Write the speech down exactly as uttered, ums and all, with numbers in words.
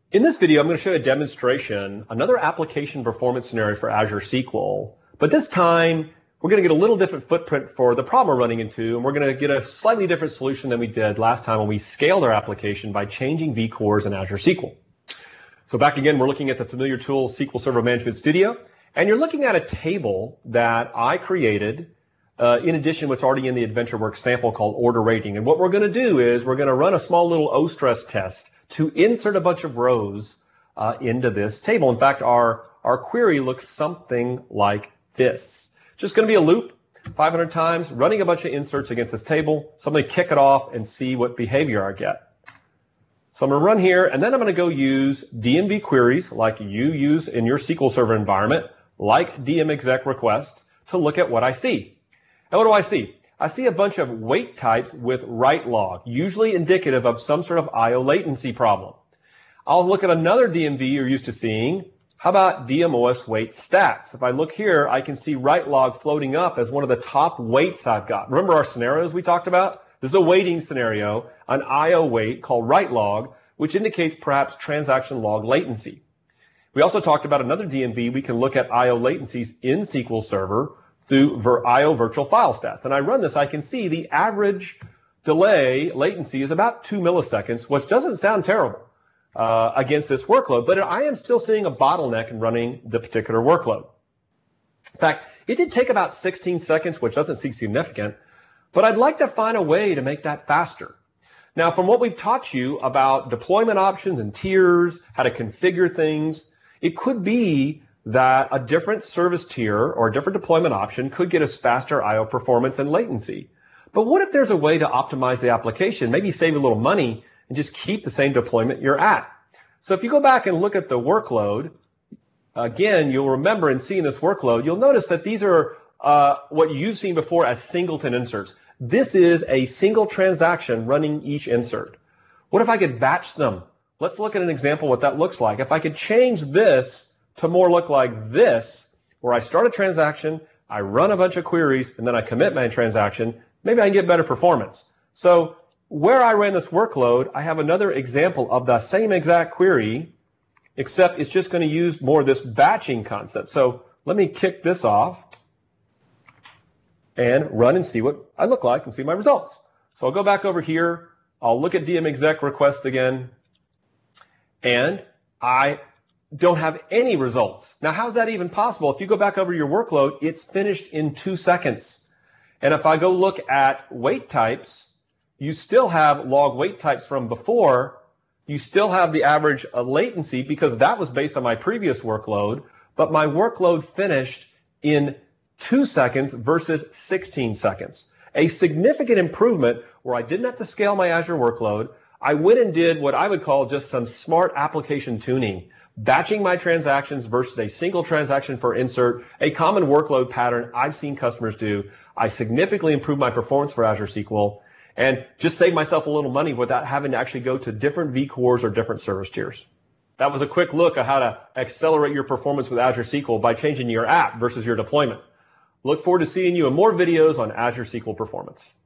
In this video, I'm going to show you a demonstration, another application performance scenario for Azure S Q L, but this time we're going to get a little different footprint for the problem we're running into, and we're going to get a slightly different solution than we did last time when we scaled our application by changing vCores in Azure S Q L. So back again, we're looking at the familiar tool S Q L Server Management Studio, and you're looking at a table that I created uh, in addition to what's already in the AdventureWorks sample called order rating. And what we're going to do is we're going to run a small little O-stress test to insert a bunch of rows uh, into this table. In fact, our, our query looks something like this. Just going to be a loop, five hundred times, running a bunch of inserts against this table. So I'm going to kick it off and see what behavior I get. So I'm going to run here, and then I'm going to go use D M V queries like you use in your S Q L Server environment, like D M exec request, to look at what I see. And what do I see? I see a bunch of wait types with write log, usually indicative of some sort of I O latency problem. I'll look at another D M V you're used to seeing. How about D M O S wait stats? If I look here, I can see write log floating up as one of the top weights I've got. Remember our scenarios we talked about? This is a waiting scenario, an I O wait called write log, which indicates perhaps transaction log latency. We also talked about another D M V. We can look at I O latencies in S Q L Server through I O virtual file stats. And I run this, I can see the average delay latency is about two milliseconds, which doesn't sound terrible uh, against this workload, but I am still seeing a bottleneck in running the particular workload. In fact, it did take about sixteen seconds, which doesn't seem significant, but I'd like to find a way to make that faster. Now, from what we've taught you about deployment options and tiers, how to configure things, it could be that a different service tier or a different deployment option could get us faster I O performance and latency. But what if there's a way to optimize the application, maybe save a little money and just keep the same deployment you're at? So if you go back and look at the workload, again, you'll remember in seeing this workload, you'll notice that these are uh, what you've seen before as singleton inserts. This is a single transaction running each insert. What if I could batch them? Let's look at an example of what that looks like. If I could change this to more look like this, where I start a transaction, I run a bunch of queries, and then I commit my transaction, maybe I can get better performance. So where I ran this workload, I have another example of the same exact query, except it's just going to use more of this batching concept. So let me kick this off and run and see what I look like and see my results. So I'll go back over here, I'll look at D M exec request again, and I don't have any results. Now, how's that even possible? If you go back over your workload, it's finished in two seconds. And if I go look at wait types, you still have log wait types from before. You still have the average uh, latency because that was based on my previous workload, but my workload finished in two seconds versus sixteen seconds. A significant improvement where I didn't have to scale my Azure workload. I went and did what I would call just some smart application tuning. Batching my transactions versus a single transaction per insert, a common workload pattern I've seen customers do. I significantly improved my performance for Azure S Q L and just saved myself a little money without having to actually go to different vCores or different service tiers. That was a quick look at how to accelerate your performance with Azure S Q L by changing your app versus your deployment. Look forward to seeing you in more videos on Azure S Q L performance.